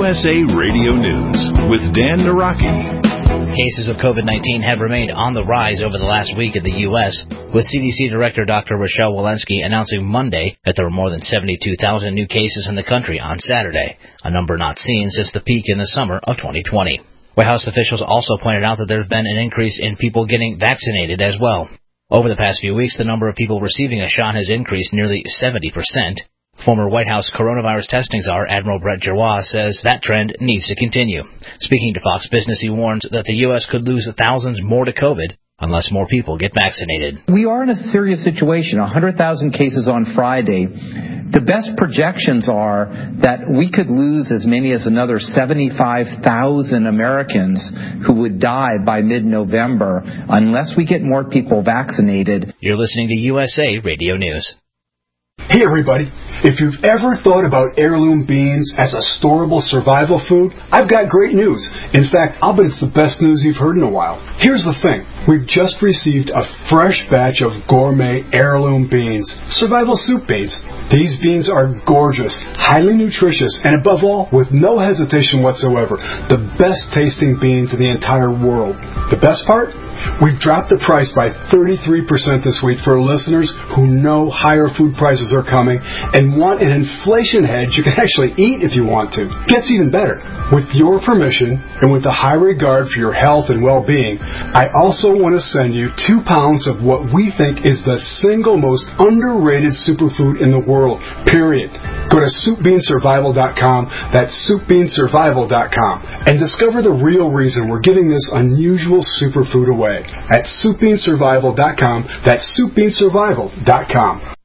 USA Radio News with Dan Naraki. Cases of COVID-19 have remained on the rise over the last week in the U.S., with CDC Director Dr. Rochelle Walensky announcing Monday that there were more than 72,000 new cases in the country on Saturday, a number not seen since the peak in the summer of 2020. White House officials also pointed out that there's been an increase in people getting vaccinated as well. Over the past few weeks, the number of people receiving a shot has increased nearly 70%. Former White House coronavirus testing czar Admiral Brett Giroir says that trend needs to continue. Speaking to Fox Business, he warns that the U.S. could lose thousands more to COVID unless more people get vaccinated. We are in a serious situation. 100,000 cases on Friday. The best projections are that we could lose as many as another 75,000 Americans who would die by mid-November unless we get more people vaccinated. You're listening to USA Radio News. Hey everybody, if you've ever thought about heirloom beans as a storable survival food, I've got great news. In fact, I'll bet it's the best news you've heard in a while. Here's the thing. We've just received a fresh batch of gourmet heirloom beans, survival soup beans. These beans are gorgeous, highly nutritious, and above all, with no hesitation whatsoever, the best tasting beans in the entire world. The best part? We've dropped the price by 33% this week for listeners who know higher food prices are coming and want an inflation hedge you can actually eat if you want to. Gets even better. With your permission and with a high regard for your health and well-being, I also want to send you 2 pounds of what we think is the single most underrated superfood in the world, period. Go to SoupBeanSurvival.com, that's SoupBeanSurvival.com, and discover the real reason we're giving this unusual superfood away at SoupBeanSurvival.com, that's SoupBeanSurvival.com.